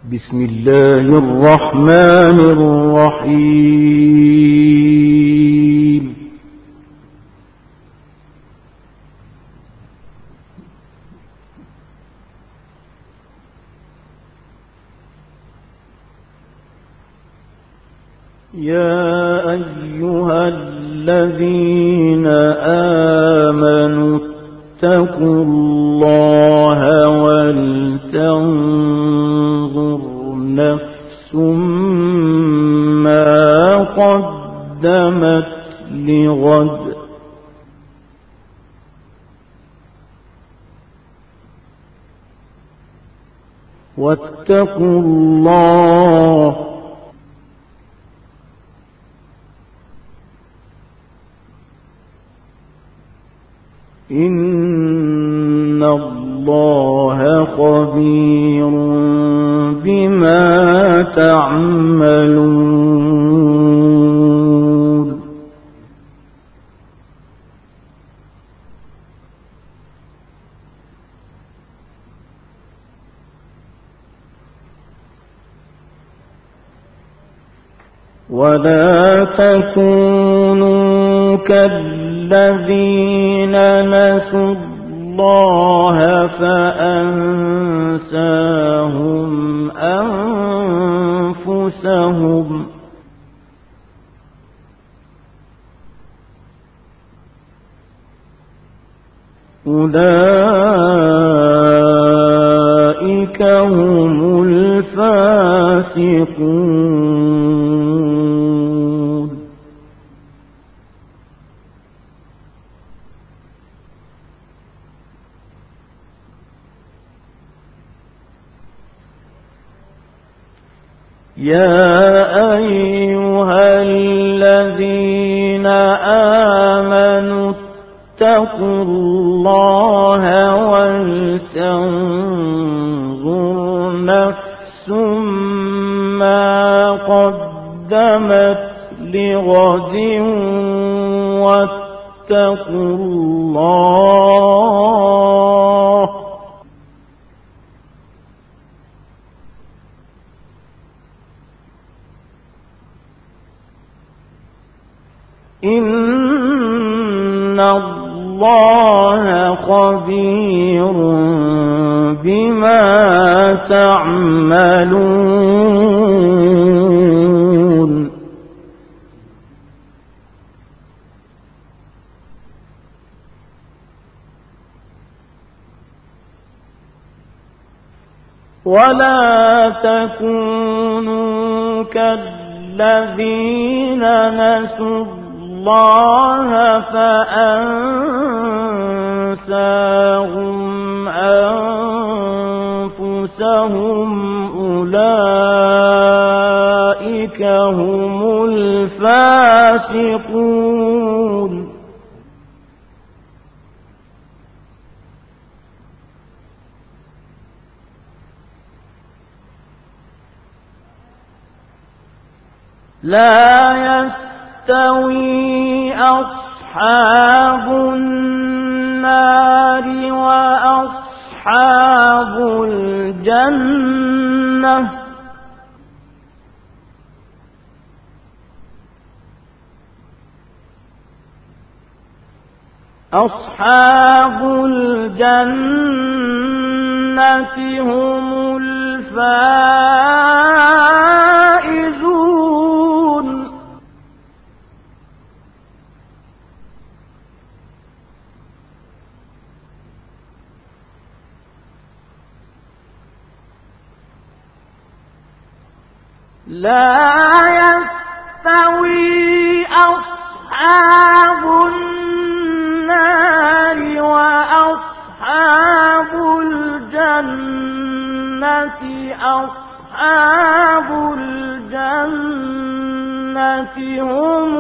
بسم الله الرحمن الرحيم. يا أيها الذين آمنوا اتقوا الله ولتنظر نفس ما قدمت لغد واتقوا الله إن الله خبير بما تعملون. ولا تكونوا كالذين نسوا الله فأنساهم أنفسهم أولئك هم الفاسقون. يا أيها الذين آمنوا اتقوا الله ولتنظر نفس ما قدمت لغد واتقوا الله إن الله خبير بما تعملون. ولا تكونوا كالذين نسوا الله فأنساهم أنفسهم أولئك هم الفاسقون. لا يستوي أصحاب النار وأصحاب الجنة أصحاب الجنة هم الفائزون. لا يستوي أصحاب النار وأصحاب الجنة أصحاب الجنة هم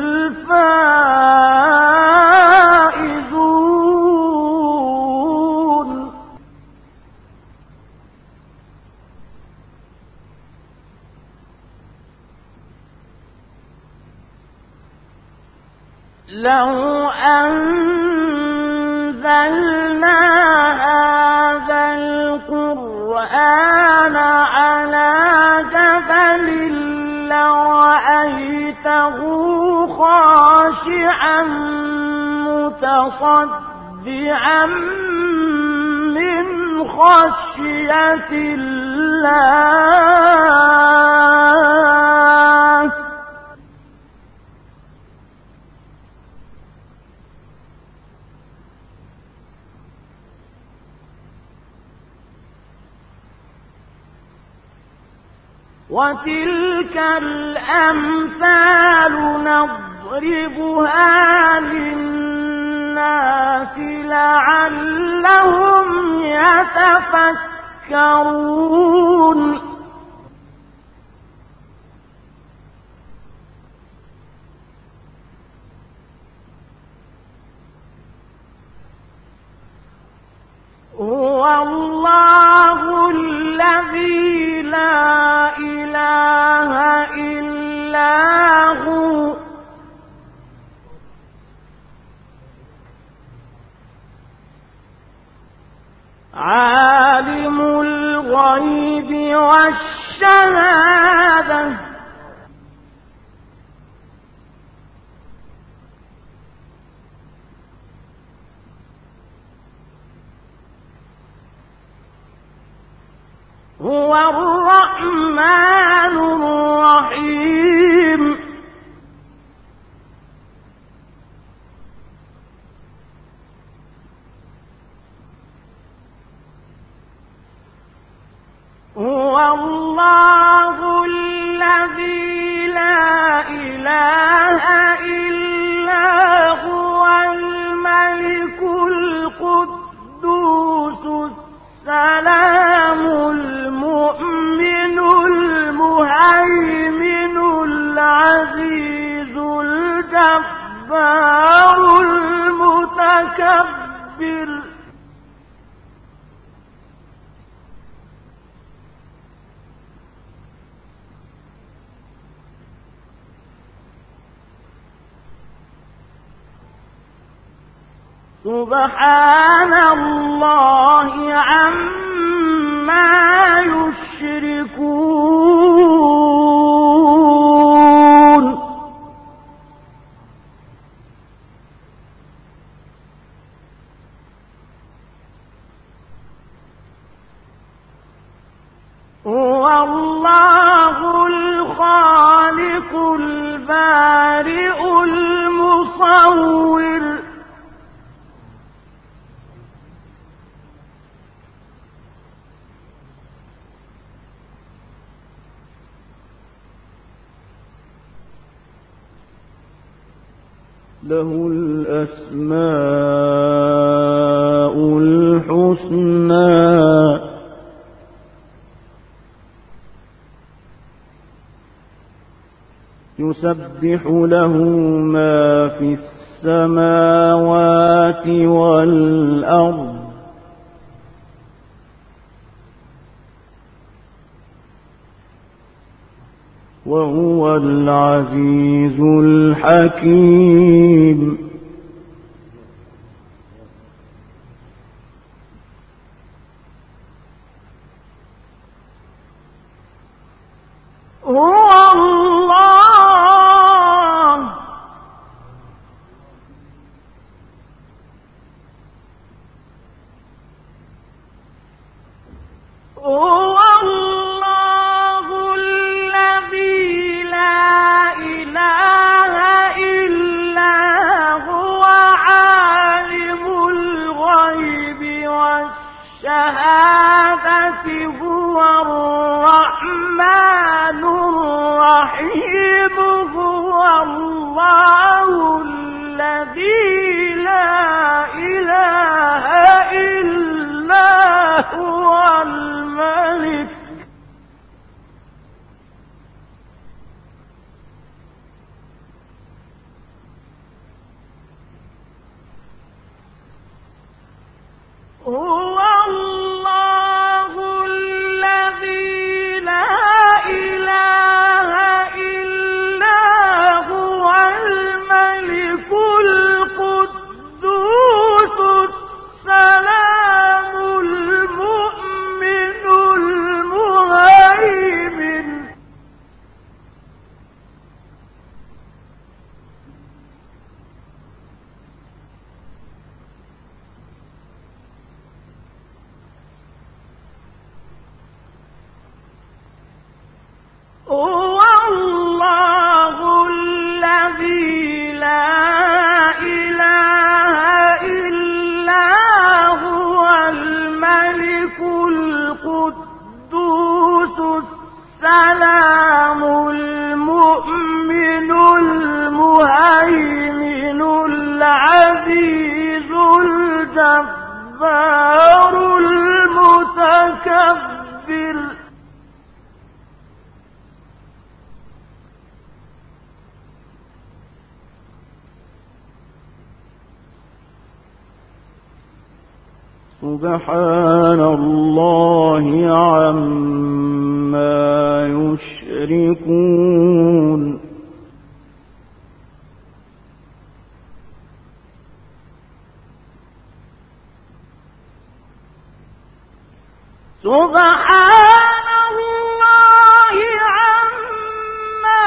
الفائزون. لو أنزلنا هذا القرآن على متصدعا من خشية الله وتلك الأمثال نضربها للناس لعلهم يتفكرون هو الله الذي لا إله إلا هو عالم الغيب والشهادة هو الرحمن الرحيم هو الله الذي لا إله إلا هو الملك القدوس السلام المؤمن المهيمن العزيز الجبار المتكبر سبحان الله عما يشركون هو الله الخالق البارئ المصور له الأسماء الحسنى يسبح له ما في السماوات والأرض وهو العزيز الحكيم هو الله هو الله الذي لا إله إلا هو عالم الغيب والشهادة هو الرحمن الرحيم هو الله الذي لا إله إلا هو الملك هو الله الذي السلام المؤمن المهيمن العزيز الجبار المتكبر سبحان الله عما يشركون سبحان الله عما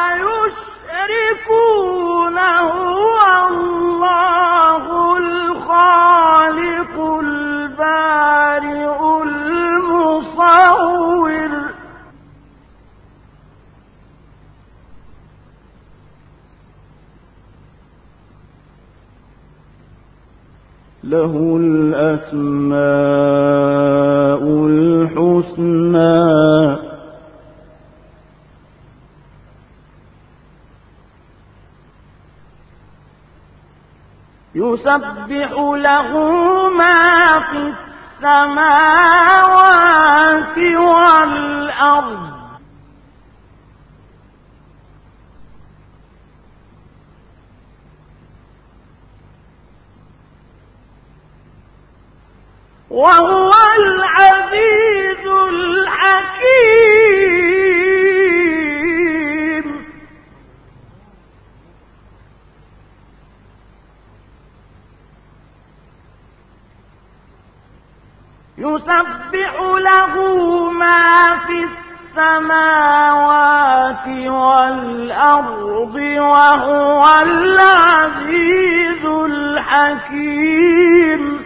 يشركون هو الله الخالق البارئ المصور له الأسماء الحسنى يسبح له ما في السماوات والأرض وهو العزيز الحكيم يسبح له ما في السماوات والأرض وهو العزيز الحكيم